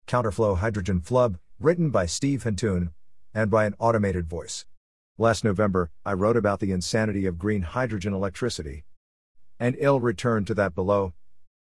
Counterflow Hydrogen Flub, written by Steve Hantoon, and by an automated voice. Last November, I wrote about the insanity of green hydrogen electricity. And I'll return to that below.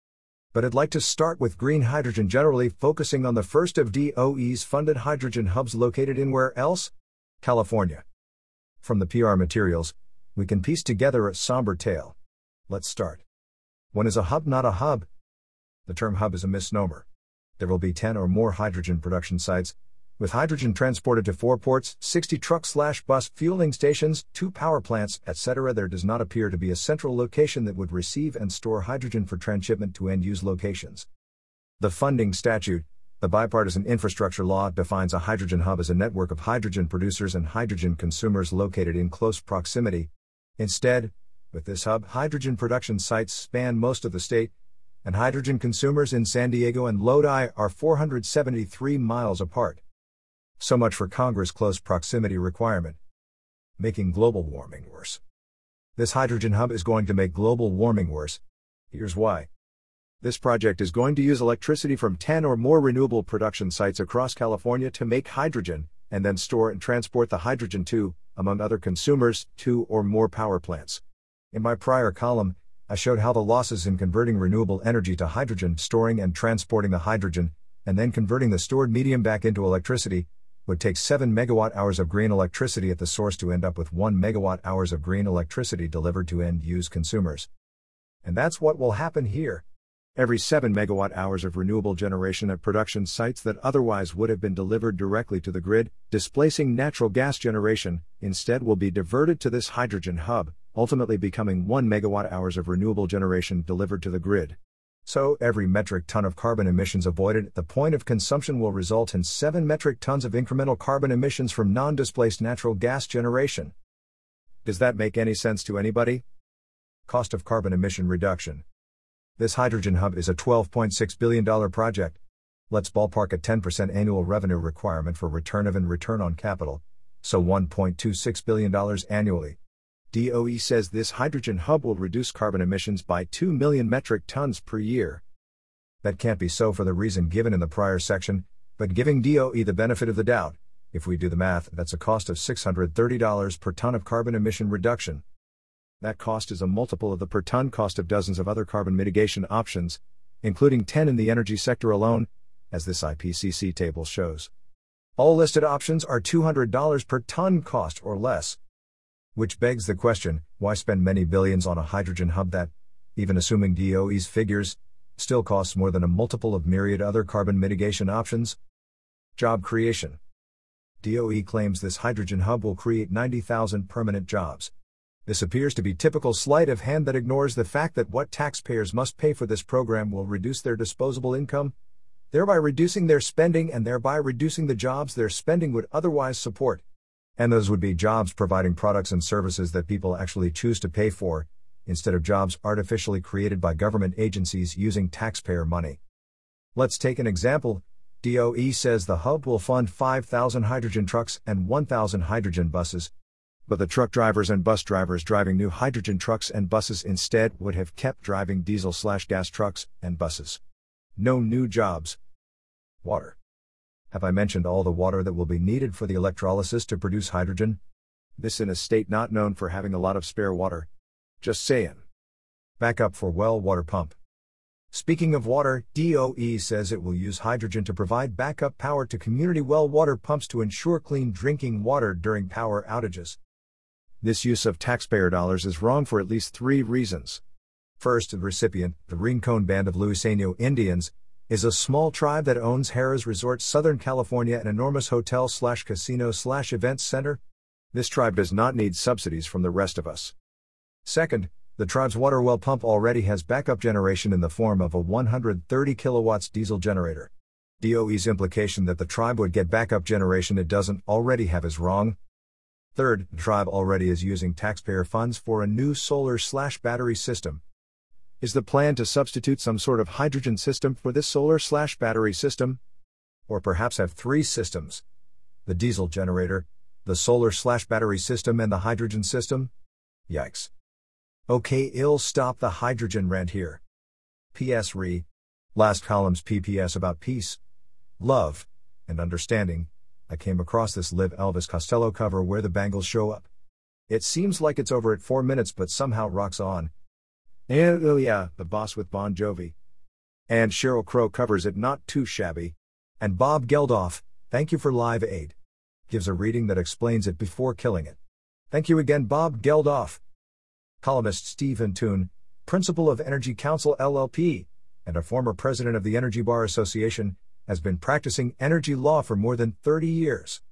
But I'd like to start with green hydrogen generally, focusing on the first of DOE's funded hydrogen hubs located in where else? California. From the PR materials, we can piece together a somber tale. Let's start. When is a hub not a hub? The term hub is a misnomer. There will be 10 or more hydrogen production sites, with hydrogen transported to 4 ports, 60 truck/bus fueling stations, 2 power plants, etc. There does not appear to be a central location that would receive and store hydrogen for transshipment to end-use locations. The funding statute, the bipartisan infrastructure law, defines a hydrogen hub as a network of hydrogen producers and hydrogen consumers located in close proximity. Instead, with this hub, hydrogen production sites span most of the state, and hydrogen consumers in San Diego and Lodi are 473 miles apart. So much for Congress' close proximity requirement. Making global warming worse. This hydrogen hub is going to make global warming worse. Here's why. This project is going to use electricity from 10 or more renewable production sites across California to make hydrogen, and then store and transport the hydrogen to, among other consumers, 2 or more power plants. In my prior column, I showed how the losses in converting renewable energy to hydrogen, storing and transporting the hydrogen, and then converting the stored medium back into electricity, would take 7 megawatt-hours of green electricity at the source to end up with 1 megawatt-hours of green electricity delivered to end-use consumers. And that's what will happen here. Every 7 megawatt-hours of renewable generation at production sites that otherwise would have been delivered directly to the grid, displacing natural gas generation, instead will be diverted to this hydrogen hub, ultimately becoming 1 megawatt-hours of renewable generation delivered to the grid. So, every metric ton of carbon emissions avoided at the point of consumption will result in 7 metric tons of incremental carbon emissions from non-displaced natural gas generation. Does that make any sense to anybody? Cost of carbon emission reduction. This hydrogen hub is a $12.6 billion project. Let's ballpark a 10% annual revenue requirement for return on capital, so $1.26 billion annually. DOE says this hydrogen hub will reduce carbon emissions by 2 million metric tons per year. That can't be so for the reason given in the prior section, but giving DOE the benefit of the doubt, if we do the math, that's a cost of $630 per ton of carbon emission reduction. That cost is a multiple of the per ton cost of dozens of other carbon mitigation options, including 10 in the energy sector alone, as this IPCC table shows. All listed options are $200 per ton cost or less. Which begs the question, why spend many billions on a hydrogen hub that, even assuming DOE's figures, still costs more than a multiple of myriad other carbon mitigation options? Job creation. DOE claims this hydrogen hub will create 90,000 permanent jobs. This appears to be typical sleight of hand that ignores the fact that what taxpayers must pay for this program will reduce their disposable income, thereby reducing their spending and thereby reducing the jobs their spending would otherwise support. And those would be jobs providing products and services that people actually choose to pay for, instead of jobs artificially created by government agencies using taxpayer money. Let's take an example. DOE says the hub will fund 5,000 hydrogen trucks and 1,000 hydrogen buses, but the truck drivers and bus drivers driving new hydrogen trucks and buses instead would have kept driving diesel/gas trucks and buses. No new jobs. Water. Have I mentioned all the water that will be needed for the electrolysis to produce hydrogen? This in a state not known for having a lot of spare water. Just saying. Backup for well water pump. Speaking of water, DOE says it will use hydrogen to provide backup power to community well water pumps to ensure clean drinking water during power outages. This use of taxpayer dollars is wrong for at least 3 reasons. First, the recipient, the Rincon Band of Luiseno Indians, is a small tribe that owns Harrah's Resort Southern California, an enormous hotel/casino/events center. This tribe does not need subsidies from the rest of us. Second, the tribe's water well pump already has backup generation in the form of a 130 kilowatts diesel generator. DOE's implication that the tribe would get backup generation it doesn't already have is wrong. Third, the tribe already is using taxpayer funds for a new solar/battery system. Is the plan to substitute some sort of hydrogen system for this solar/battery system? Or perhaps have 3 systems? The diesel generator, the solar/battery system, and the hydrogen system? Yikes. Okay, I'll stop the hydrogen rant here. P.S. Last column's PPS about peace. love, and understanding, I came across this Live Elvis Costello cover where the Bangles show up. It seems like it's over at 4 minutes but somehow rocks on. And oh yeah, the boss with Bon Jovi. And Sheryl Crow covers it not too shabby. And Bob Geldof, thank you for Live Aid. Gives a reading that explains it before killing it. Thank you again Bob Geldof. Columnist Steve Huntoon, principal of Energy Council LLP, and a former president of the Energy Bar Association, has been practicing energy law for more than 30 years.